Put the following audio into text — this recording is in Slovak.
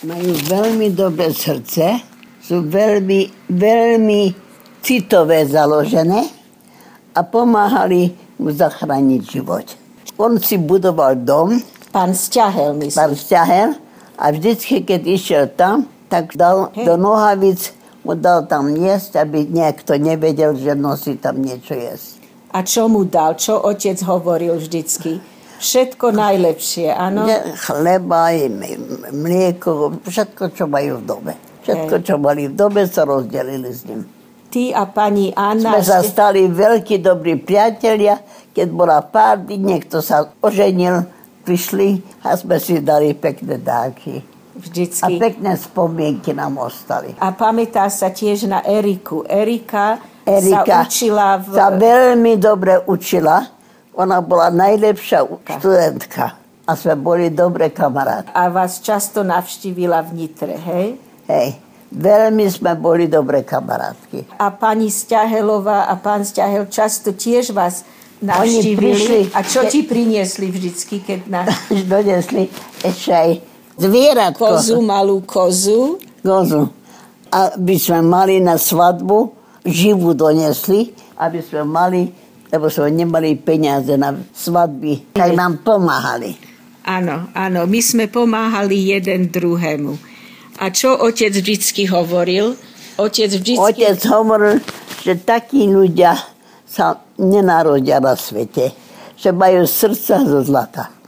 Majú veľmi dobré srdce, sú veľmi citové založené a pomáhali mu zachrániť život. On si budoval dom. Pán Sťahel, myslím. Pán Sťahel. A vždycky, keď išiel tam, tak dal do nohavic, mu dal tam jesť, aby niekto nevedel, že nosí tam niečo jesť. A čo mu dal? Čo otec hovoril vždycky? Všetko najlepšie, áno? Chleba, mlieko, všetko, čo majú v dome. Všetko, čo mali v dome, sa rozdelili s ním. Ty a pani Anna... Sme sa stali veľkí dobrí priatelia. Keď bola pár dní, niekto sa oženil, prišli a sme si dali pekné dáky. Vždycky. A pekné spomienky nám ostali. A pamätá sa tiež na Eriku. Erika sa učila sa veľmi dobre učila. Ona bola najlepšia študentka. A sme boli dobré kamarátky. A vás často navštívila v Nitre, hej? Hej. Veľmi sme boli dobré kamarátky. A pani Sťahelová a pán Sťahel často tiež vás navštívili. A čo ti priniesli vždycky, keď nás... Donesli ešte aj zvieratko. Kozu, malú kozu. Kozu. Aby sme mali na svadbu, živú donesli, aby sme mali, lebo sme nemali peniaze na svadby, tak nám pomáhali. Áno, áno, my sme pomáhali jeden druhému. A čo otec vždycky hovoril? Otec hovoril, že takí ľudia sa nenarodia na svete, že majú srdca zo zlata.